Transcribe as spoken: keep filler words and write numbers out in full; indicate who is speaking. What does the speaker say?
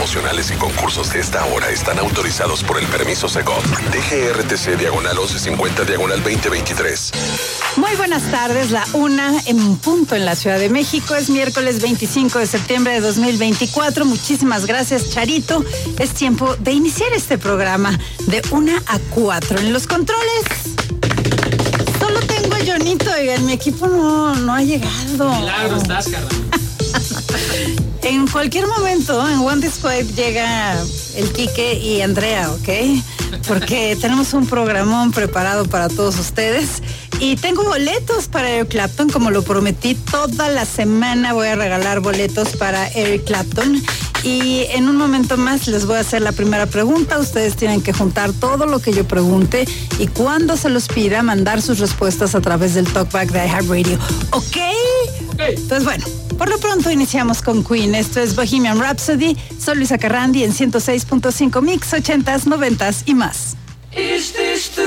Speaker 1: promocionales y concursos de esta hora están autorizados por el permiso Segov. D G R T C diagonal once cincuenta diagonal veinte veintitrés.
Speaker 2: Muy buenas tardes, la una en punto en la Ciudad de México. Es miércoles veinticinco de septiembre de dos mil veinticuatro. Muchísimas gracias, Charito. Es tiempo de iniciar este programa de una a cuatro. En los controles solo tengo a Jonito, oigan, mi equipo no, no ha llegado.
Speaker 3: Milagro estás, carnal.
Speaker 2: En cualquier momento, en One Discord llega el Quique y Andrea, ¿ok? Porque tenemos un programón preparado para todos ustedes. Y tengo boletos para Eric Clapton, como lo prometí. Toda la semana voy a regalar boletos para Eric Clapton. Y en un momento más les voy a hacer la primera pregunta. Ustedes tienen que juntar todo lo que yo pregunte y cuando se los pida, mandar sus respuestas a través del Talkback de iHeartRadio. ¿Ok?
Speaker 3: Ok.
Speaker 2: Pues bueno, por lo pronto iniciamos con Queen. Esto es Bohemian Rhapsody. Soy Luisa Carrandi en ciento seis punto cinco Mix, ochentas, noventas y más.
Speaker 4: Is this